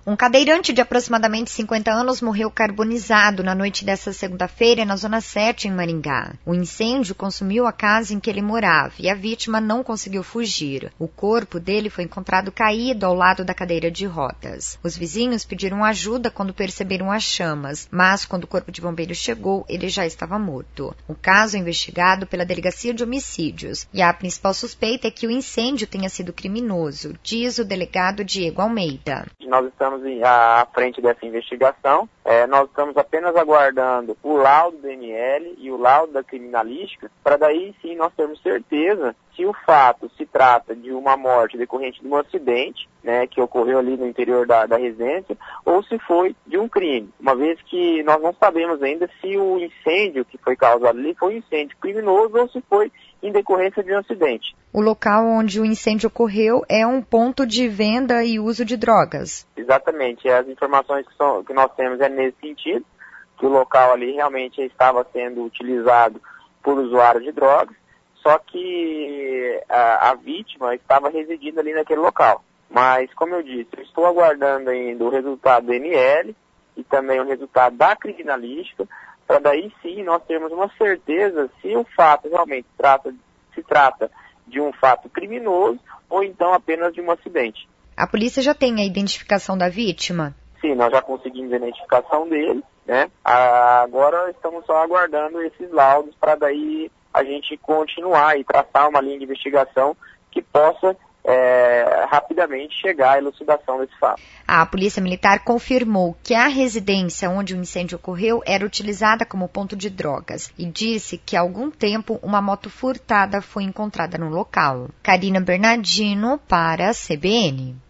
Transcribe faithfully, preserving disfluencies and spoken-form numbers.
Um cadeirante de aproximadamente cinquenta anos morreu carbonizado na noite desta segunda-feira na Zona sete, em Maringá. O incêndio consumiu a casa em que ele morava e a vítima não conseguiu fugir. O corpo dele foi encontrado caído ao lado da cadeira de rodas. Os vizinhos pediram ajuda quando perceberam as chamas, mas quando o corpo de bombeiros chegou, ele já estava morto. O caso é investigado pela Delegacia de Homicídios e a principal suspeita é que o incêndio tenha sido criminoso, diz o delegado Diego Almeida. Nós estamos à frente dessa investigação, é, nós estamos apenas aguardando o laudo do M L e o laudo da criminalística, para daí sim nós termos certeza se o fato se trata de uma morte decorrente de um acidente, né, que ocorreu ali no interior da, da residência, ou se foi de um crime, uma vez que nós não sabemos ainda se o incêndio que foi causado ali foi um incêndio criminoso ou se foi em decorrência de um acidente. O local onde o incêndio ocorreu é um ponto de venda e uso de drogas. Exatamente, as informações que, são, que nós temos é nesse sentido, que o local ali realmente estava sendo utilizado por usuários de drogas, só que a, a vítima estava residindo ali naquele local. Mas, como eu disse, eu estou aguardando ainda o resultado do M L e também o resultado da criminalística, para daí sim nós termos uma certeza se o fato realmente trata, se trata de um fato criminoso ou então apenas de um acidente. A polícia já tem a identificação da vítima? Sim, nós já conseguimos a identificação dele, né? Agora estamos só aguardando esses laudos para daí a gente continuar e traçar uma linha de investigação que possa É, rapidamente chegar à elucidação desse fato. A Polícia Militar confirmou que a residência onde o incêndio ocorreu era utilizada como ponto de drogas e disse que há algum tempo uma moto furtada foi encontrada no local. Karina Bernardino para a C B N.